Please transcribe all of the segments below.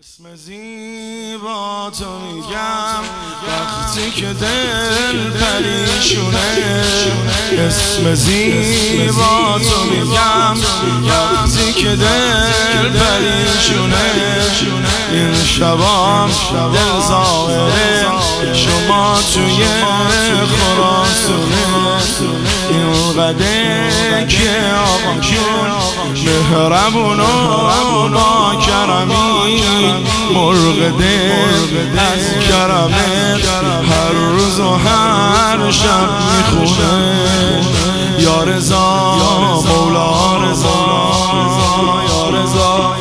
اسم زیبا تو میگم وقتی که دل پریشونه. اسم زیبا تو میگم وقتی که دل پریشونه. این شبام دل ظاهره شما توی خراسونه. این قده که آقا جون مهربون و با کرمی، مرغ دل از کرمت هر روز و هر شب میخونه. یا رضا مولا رضا، یا رضا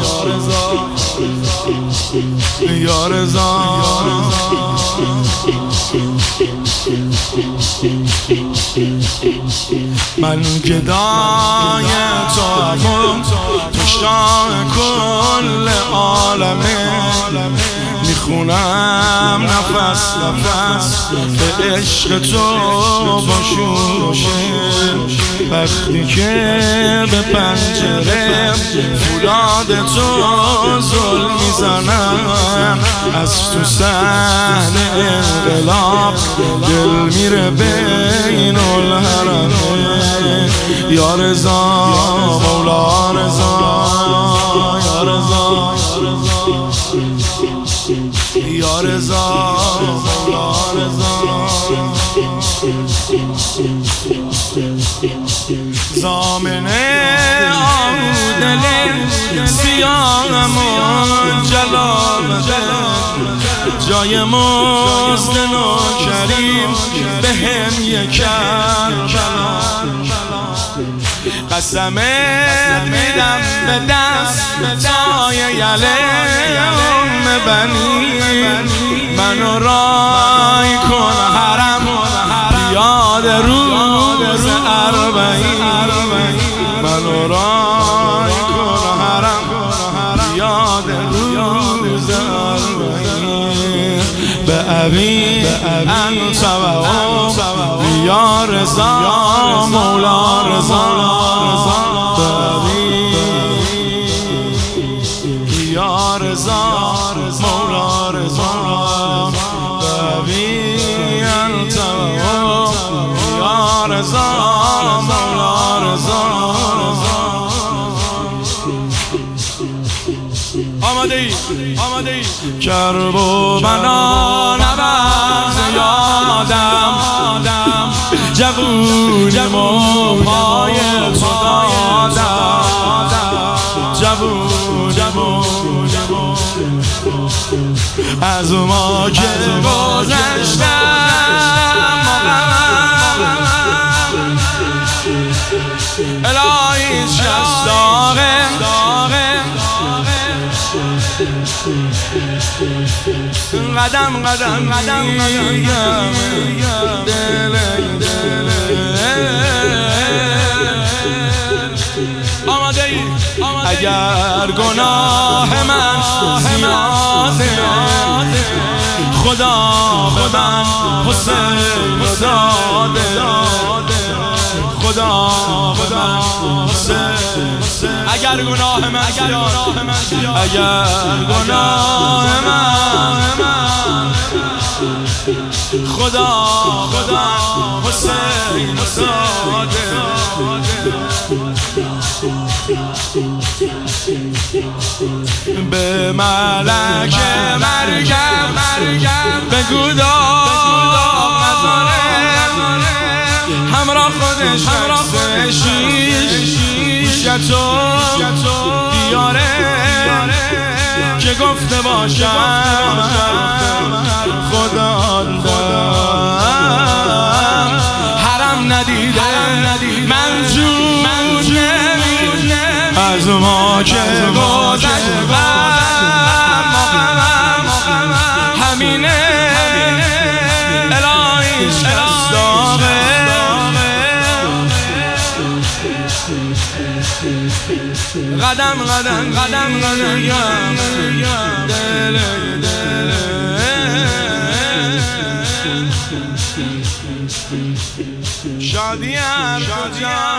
یا رضا. من گدای توام، تو شاه کل عالمه. میخونم نفس نفس به عشق تو با شوشه. وقتی که به پنجره فولاد تو زل میزنم، از تو صحن انقلاب دل میره بین الحرمه. یا رضا مولا رضا، یا رضا یا رضا مولا رضا. زامنه آمودل سیاهمون جلال جای مزد نوکریم به هم یکر. قسمت میدم به دست تای یله بنی. منو رای کن حرم یاد روز اربعین. منو رای کن حرم یاد روز اربعین. به ابی انت و یا رضا مولا رضا. یا رضا مولا رضا. ببی انت یا رضا مولا رضا. آماده ای کرب و بنا نبرد یادم. جوونیم و پای تو دادم. از ما که گذشتم الهی شست داغه. قدم میگم دل آماده ای. اگر گناه من زیاده خدا به من حسین داده. خدا به من حسین. اگر گناه من زیاده، اگر گناه من خدا حسین داده. به ملک مرگم بگو داغ نزاره. همراه خودش شیشتو بیاره که گفته باشم خدا حرم ندیده منجونه. از ما که گذشتم همینه الهی شست داغه. قدم دل شادیم